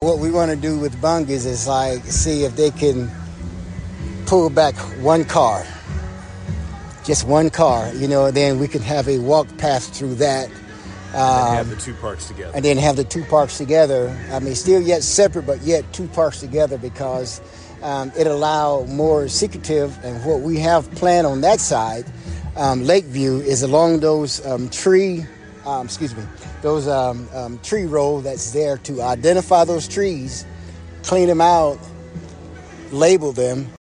what we want to do with Bungus is like see if they can pull back one car, just one car, then we can have a walk path through that. And have the two parks together. And then have the two parks together. I mean, still yet separate, but yet two parks together because it allow more secretive. And what we have planned on that side, Lakeview, is along those tree row that's there to identify those trees, clean them out, label them,